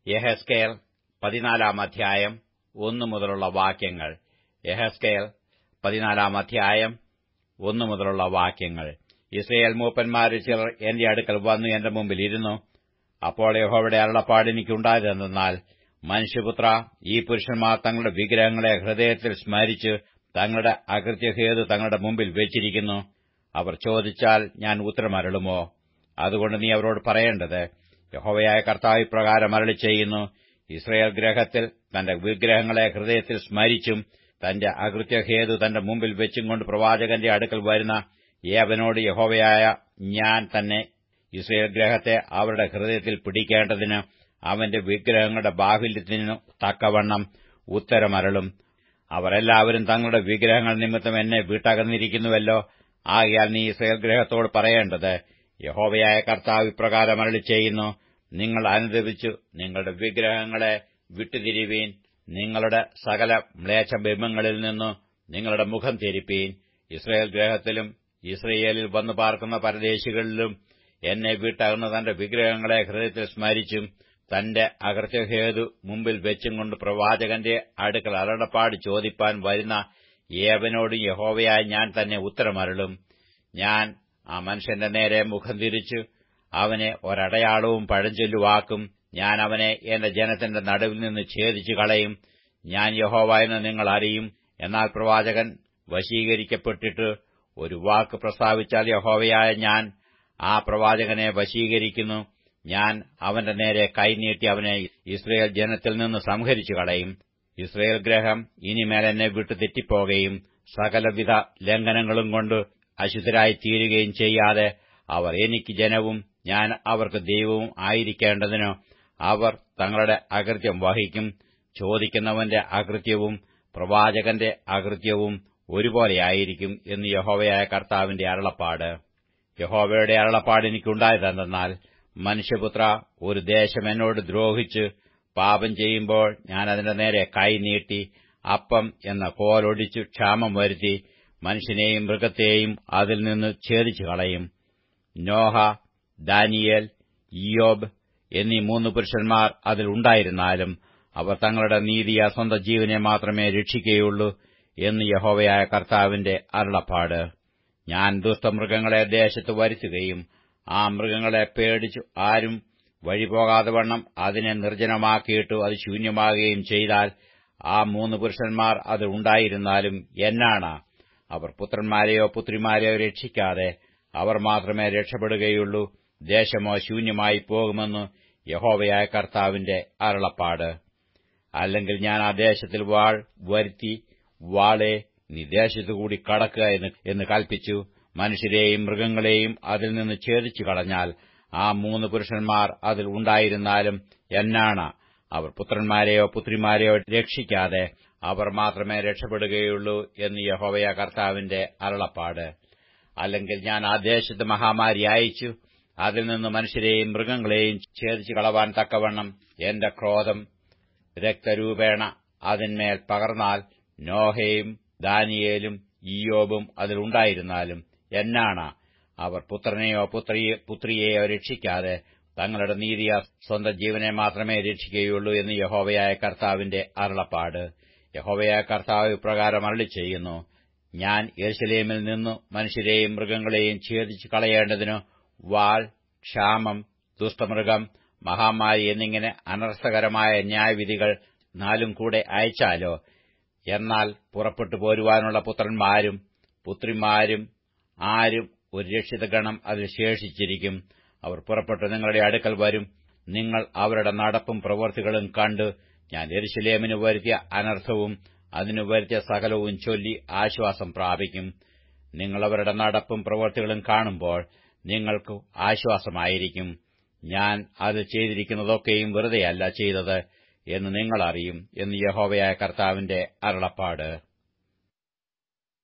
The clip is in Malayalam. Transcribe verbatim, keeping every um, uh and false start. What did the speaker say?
യെഹെസ്കേൽ പതിനാലാം അധ്യായം ഒന്നു മുതലുള്ള വാക്യങ്ങൾ. യെഹെസ്കേൽ പതിനാലാം അധ്യായം ഒന്നു മുതലുള്ള വാക്യങ്ങൾ. ഇസ്രായേൽ മൂപ്പന്മാരിൽ ചിലർ എന്റെ അടുക്കൽ വന്നു എന്റെ മുമ്പിൽ ഇരുന്നു. അപ്പോൾ യഹോവയുടെ അരുളപ്പാട് എനിക്കുണ്ടായതെന്നാൽ, മനുഷ്യപുത്ര, ഈ പുരുഷന്മാർ തങ്ങളുടെ വിഗ്രഹങ്ങളെ ഹൃദയത്തിൽ സ്മരിച്ച് തങ്ങളുടെ അകൃത്യഹേതു തങ്ങളുടെ മുമ്പിൽ വെച്ചിരിക്കുന്നു. അവർ ചോദിച്ചാൽ ഞാൻ ഉത്തരമരുളുമോ? അതുകൊണ്ട് നീ അവരോട് പറയേണ്ടത്, യഹോവയായ കർത്താവ് ഇപ്രകാരം അരുളി ചെയ്യുന്നു, ഇസ്രായേൽ ഗൃഹത്തിൽ തന്റെ വിഗ്രഹങ്ങളെ ഹൃദയത്തിൽ സ്മരിച്ചും തന്റെ അകൃത്യഹേതു തന്റെ മുമ്പിൽ വെച്ചും കൊണ്ട് പ്രവാചകന്റെ അടുക്കൽ വരുന്ന ഏവനോട് യഹോവയായ ഞാൻ തന്നെ ഇസ്രായേൽ ഗൃഹത്തെ അവരുടെ ഹൃദയത്തിൽ പിടിക്കേണ്ടതിന് അവന്റെ വിഗ്രഹങ്ങളുടെ ബാഹുല്യത്തിനു തക്കവണ്ണം ഉത്തരമരുളും. അവർ എല്ലാവരും തങ്ങളുടെ വിഗ്രഹങ്ങൾ നിമിത്തം എന്നെ വിട്ടകന്നിരിക്കുന്നുവല്ലോ. ആകയാൽ നീ ഇസ്രായേൽ ഗൃഹത്തോട് പറയേണ്ടത്, യഹോവയായ കർത്താവ് ഇപ്രകാരം അരുളി ചെയ്യുന്നു, നിങ്ങൾ അനുദപിച്ചു നിങ്ങളുടെ വിഗ്രഹങ്ങളെ വിട്ടുതിരിവീൻ. നിങ്ങളുടെ സകല മ്ലേച്ഛബിംബങ്ങളിൽ നിന്നു നിങ്ങളുടെ മുഖം തിരിപ്പീൻ. ഇസ്രായേൽ ഗൃഹത്തിലും ഇസ്രയേലിൽ വന്നു പാർക്കുന്ന പരദേശികളിലും എന്നെ വിട്ടകന്ന് തന്റെ വിഗ്രഹങ്ങളെ ഹൃദയത്തിൽ സ്മരിച്ചും തന്റെ അകൃത്യഹേതു മുമ്പിൽ വെച്ചും കൊണ്ട് പ്രവാചകന്റെ അടുക്കൽ അരുളപ്പാട് ചോദിപ്പാൻ വരുന്ന ഏവനോടും യഹോവയായ ഞാൻ തന്നെ ഉത്തരമരുളും. ഞാൻ ആ മനുഷ്യന്റെ നേരെ മുഖം തിരിച്ചു അവനെ ഒരടയാളവും പഴഞ്ചൊല്ലുവാക്കും. ഞാൻ അവനെ എന്റെ ജനത്തിന്റെ നടുവിൽ നിന്ന് ഛേദിച്ചു കളയും. ഞാൻ യഹോവ എന്ന് നിങ്ങൾ അറിയും. എന്നാൽ പ്രവാചകൻ വശീകരിക്കപ്പെട്ടിട്ട് ഒരു വാക്ക് പ്രസ്താവിച്ചാൽ യഹോവയായ ഞാൻ ആ പ്രവാചകനെ വശീകരിക്കുന്നു. ഞാൻ അവന്റെ നേരെ കൈനീട്ടി അവനെ ഇസ്രായേൽ ജനത്തിൽ നിന്ന് സംഹരിച്ചു കളയും. ഇസ്രായേൽ ഗൃഹം ഇനിമേൽ എന്നെ വിട്ടു തെറ്റിപ്പോകുകയും സകലവിധ ലംഘനങ്ങളും കൊണ്ട് അശുദ്ധരായി തീരുകയും ചെയ്യാതെ അവർ എനിക്ക് ജനവും ഞാൻ അവർക്ക് ദൈവവും ആയിരിക്കേണ്ടതിനോ അവർ തങ്ങളുടെ അകൃത്യം വഹിക്കും. ചോദിക്കുന്നവന്റെ അകൃത്യവും പ്രവാചകന്റെ അകൃത്യവും ഒരുപോലെയായിരിക്കും എന്ന് യഹോവയായ കർത്താവിന്റെ അരുളപ്പാട്. യഹോവയുടെ അരുളപ്പാട് എനിക്കുണ്ടായതെന്നാൽ, മനുഷ്യപുത്ര, ഒരു ദേശം എന്നോട് ദ്രോഹിച്ച് പാപം ചെയ്യുമ്പോൾ ഞാൻ അതിന്റെ നേരെ കൈ നീട്ടി അപ്പം എന്ന കോലൊടിച്ചു ക്ഷാമം വരുത്തി മനുഷ്യനെയും മൃഗത്തെയും അതിൽ നിന്ന് ഛേദിച്ചു കളയും. നോഹ, ദാനിയേൽ, ഇയ്യോബ് എന്നീ മൂന്ന് പുരുഷന്മാർ അതിൽ ഉണ്ടായിരുന്നാലും അവർ തങ്ങളുടെ നീതിയ സ്വന്തം ജീവനെ മാത്രമേ രക്ഷിക്കുകയുള്ളൂ എന്ന് യഹോവയായ കർത്താവിന്റെ അരുളപ്പാട്. ഞാൻ ദുഷ്ടമൃഗങ്ങളെ ദേശത്ത് വരുത്തുകയും ആ മൃഗങ്ങളെ പേടിച്ചു ആരും വഴിപോകാതെ വണ്ണം അതിനെ നിർജ്ജനമാക്കിയിട്ടു അത് ശൂന്യമാകുകയും ചെയ്താൽ ആ മൂന്ന് പുരുഷന്മാർ അത് ഉണ്ടായിരുന്നാലും എന്നാണ് അവർ പുത്രന്മാരെയോ പുത്രിമാരെയോ രക്ഷിക്കാതെ അവർ മാത്രമേ രക്ഷപ്പെടുകയുള്ളൂ. ദേശമോ ശൂന്യമായി പോകുമെന്ന് യഹോവയായ കർത്താവിന്റെ അരുളപ്പാട്. അല്ലെങ്കിൽ ഞാൻ ആ ദേശത്തിൽ വാൾ വരുത്തി, വാളെ നീ ദേശത്തുകൂടി കടക്കുക എന്ന് കൽപ്പിച്ചു മനുഷ്യരെയും മൃഗങ്ങളെയും അതിൽ നിന്ന് ഛേദിച്ചു കളഞ്ഞാൽ ആ മൂന്ന് പുരുഷന്മാർ അതിൽ ഉണ്ടായിരുന്നാലും എന്നാണ് അവർ പുത്രന്മാരെയോ പുത്രിമാരെയോ രക്ഷിക്കാതെ അവർ മാത്രമേ രക്ഷപ്പെടുകയുള്ളൂ എന്ന് യഹോവയായ കർത്താവിന്റെ അരുളപ്പാട്. അല്ലെങ്കിൽ ഞാൻ ആ ദേശത്ത് മഹാമാരി അയച്ചു അതിൽ നിന്ന് മനുഷ്യരെയും മൃഗങ്ങളെയും ഛേദിച്ചു കളവാൻ തക്കവണ്ണം എന്റെ ക്രോധം രക്തരൂപേണ അതിന്മേൽ പകർന്നാൽ നോഹയും ദാനിയേലും ഇയ്യോബും അതിലുണ്ടായിരുന്നാലും എന്നാണ് അവർ പുത്രനെയോ പുത്രിയെ പുത്രിയെയോ രക്ഷിക്കാതെ തങ്ങളുടെ നീതിയ സ്വന്തം ജീവനെ മാത്രമേ രക്ഷിക്കുകയുള്ളൂ എന്ന് യഹോവയായ കർത്താവിന്റെ അരുളപ്പാട്. യഹോവയായ കർത്താവ് ഇപ്രകാരം അരുളി ചെയ്യുന്നു, ഞാൻ യെരൂശലേമിൽ നിന്നു മനുഷ്യരെയും മൃഗങ്ങളെയും ഛേദിച്ചു കളയേണ്ടതിനു വാൾ, ക്ഷാമം, ദുഷ്ടമൃഗം, മഹാമാരി എന്നിങ്ങനെ അനർത്ഥകരമായ ന്യായവിധികൾ നാലും കൂടെ അയച്ചാലോ? എന്നാൽ പുറപ്പെട്ടു പോരുവാനുള്ള പുത്രന്മാരും പുത്രിമാരും ആരും ഒരു രക്ഷിതഗണം അതിൽ ശേഷിച്ചിരിക്കും. അവർ പുറപ്പെട്ടു നിങ്ങളുടെ അടുക്കൽ വരും. നിങ്ങൾ അവരുടെ നടപ്പും പ്രവൃത്തികളും കണ്ട് ഞാൻ യെരൂശലേമിന് വരുത്തിയ അനർത്ഥവും അതിനു വരുത്തിയ സകലവും ചൊല്ലി ആശ്വാസം പ്രാപിക്കും. നിങ്ങൾ അവരുടെ നടപ്പും പ്രവൃത്തികളും കാണുമ്പോൾ നിങ്ങൾക്ക് ആശ്വാസമായിരിക്കും. ഞാൻ അത് ചെയ്തിരിക്കുന്നതൊക്കെയും വെറുതെയല്ല ചെയ്തത് എന്ന് നിങ്ങൾ അറിയും എന്ന് യഹോവയായ കർത്താവിന്റെ അരുളപ്പാട്.